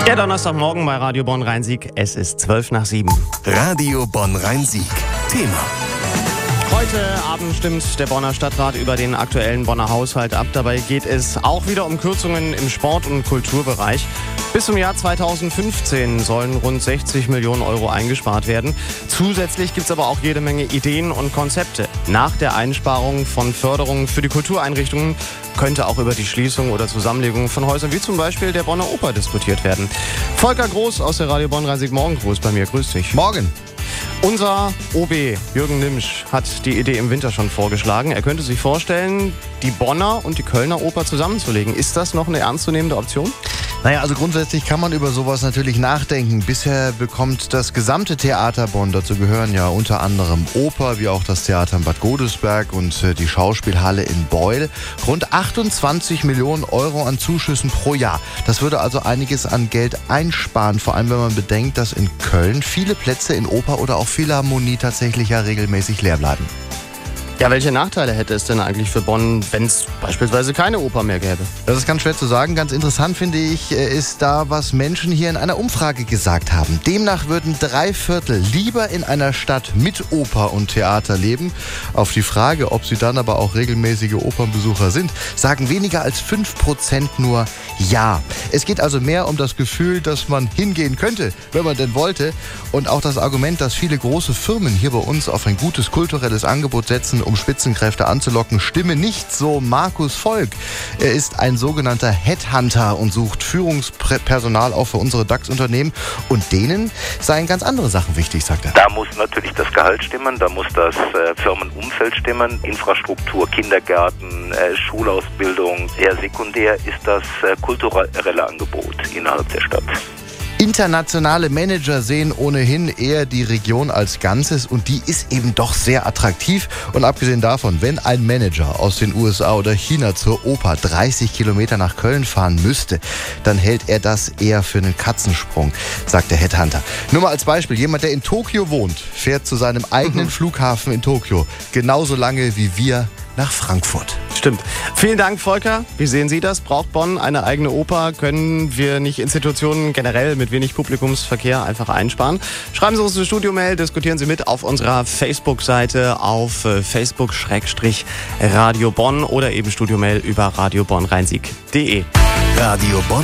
Der Donnerstagmorgen bei Radio Bonn-Rhein-Sieg. Es ist 7:12. Radio Bonn-Rhein-Sieg. Thema. Heute Abend stimmt der Bonner Stadtrat über den aktuellen Bonner Haushalt ab. Dabei geht es auch wieder um Kürzungen im Sport- und Kulturbereich. Bis zum Jahr 2015 sollen rund 60 Millionen Euro eingespart werden. Zusätzlich gibt es aber auch jede Menge Ideen und Konzepte. Nach der Einsparung von Förderungen für die Kultureinrichtungen könnte auch über die Schließung oder Zusammenlegung von Häusern wie zum Beispiel der Bonner Oper diskutiert werden. Volker Groß aus der Radio Bonn-Rhein-Sieg Morgengruß bei mir. Grüß dich. Morgen. Unser OB Jürgen Nimsch hat die Idee im Winter schon vorgeschlagen. Er könnte sich vorstellen, die Bonner und die Kölner Oper zusammenzulegen. Ist das noch eine ernstzunehmende Option? Naja, also grundsätzlich kann man über sowas natürlich nachdenken. Bisher bekommt das gesamte Theater Bonn, dazu gehören ja unter anderem Oper, wie auch das Theater in Bad Godesberg und die Schauspielhalle in Beul, rund 28 Millionen Euro an Zuschüssen pro Jahr. Das würde also einiges an Geld einsparen, vor allem wenn man bedenkt, dass in Köln viele Plätze in Oper oder auch Philharmonie tatsächlich ja regelmäßig leer bleiben. Ja, welche Nachteile hätte es denn eigentlich für Bonn, wenn es beispielsweise keine Oper mehr gäbe? Das ist ganz schwer zu sagen. Ganz interessant finde ich, ist da, was Menschen hier in einer Umfrage gesagt haben. Demnach würden 3/4 lieber in einer Stadt mit Oper und Theater leben. Auf die Frage, ob sie dann aber auch regelmäßige Opernbesucher sind, sagen weniger als 5% nur ja. Es geht also mehr um das Gefühl, dass man hingehen könnte, wenn man denn wollte. Und auch das Argument, dass viele große Firmen hier bei uns auf ein gutes kulturelles Angebot setzen, um Spitzenkräfte anzulocken, stimme nicht, so Markus Volk. Er ist ein sogenannter Headhunter und sucht Führungspersonal auch für unsere DAX-Unternehmen. Und denen seien ganz andere Sachen wichtig, sagt er. Da muss natürlich das Gehalt stimmen, da muss das Firmenumfeld stimmen, Infrastruktur, Kindergärten, Schulausbildung. Eher sekundär ist das kulturelle Angebot innerhalb der Stadt. Internationale Manager sehen ohnehin eher die Region als Ganzes und die ist eben doch sehr attraktiv. Und abgesehen davon, wenn ein Manager aus den USA oder China zur Oper 30 Kilometer nach Köln fahren müsste, dann hält er das eher für einen Katzensprung, sagt der Headhunter. Nur mal als Beispiel, jemand, der in Tokio wohnt, fährt zu seinem eigenen Flughafen in Tokio genauso lange wie wir nach Frankfurt. Stimmt. Vielen Dank, Volker. Wie sehen Sie das? Braucht Bonn eine eigene Oper? Können wir nicht Institutionen generell mit wenig Publikumsverkehr einfach einsparen? Schreiben Sie uns eine Studiomail, diskutieren Sie mit auf unserer Facebook-Seite auf Facebook-Radio Bonn oder eben Studiomail über radiobonnrheinsieg.de. Radio Bonn.